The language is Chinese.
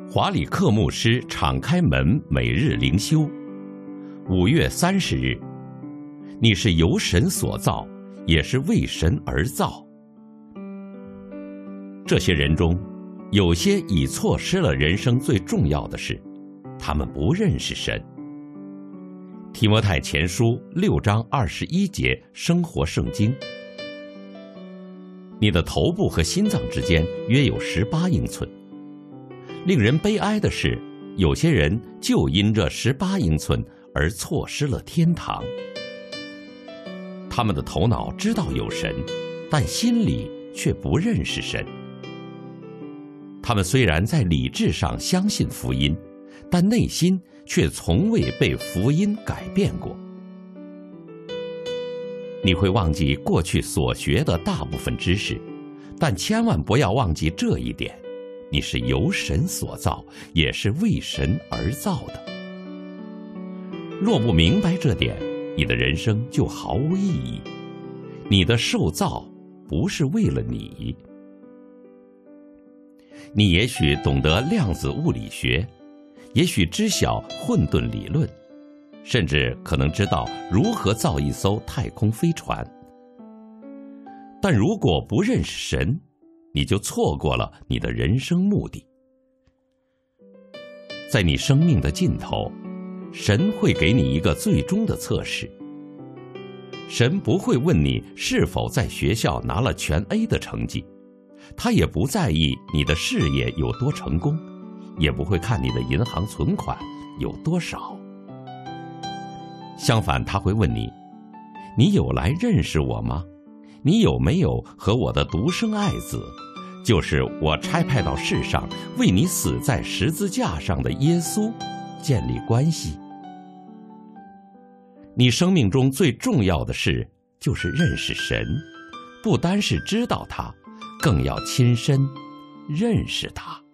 华里克牧师敞开门每日灵修，5月30日，你是由神所造，也是为神而造。这些人中，有些已错失了人生最重要的事，他们不认识神。提摩太前书6章21节生活圣经：你的头部和心脏之间约有18英寸。令人悲哀的是，有些人就因这18英寸而错失了天堂。他们的头脑知道有神，但心里却不认识神。他们虽然在理智上相信福音，但内心却从未被福音改变过。你会忘记过去所学的大部分知识，但千万不要忘记这一点：你是由神所造，也是为神而造的。若不明白这点，你的人生就毫无意义。你的受造不是为了你。你也许懂得量子物理学，也许知晓混沌理论，甚至可能知道如何造一艘太空飞船。但如果不认识神，你就错过了你的人生目的。在你生命的尽头，神会给你一个最终的测试。神不会问你是否在学校拿了全 A 的成绩，他也不在意你的事业有多成功，也不会看你的银行存款有多少。相反，他会问你：你有来认识我吗？你有没有和我的独生爱子，就是我差派到世上为你死在十字架上的耶稣建立关系？你生命中最重要的事就是认识神，不单是知道他，更要亲身认识他。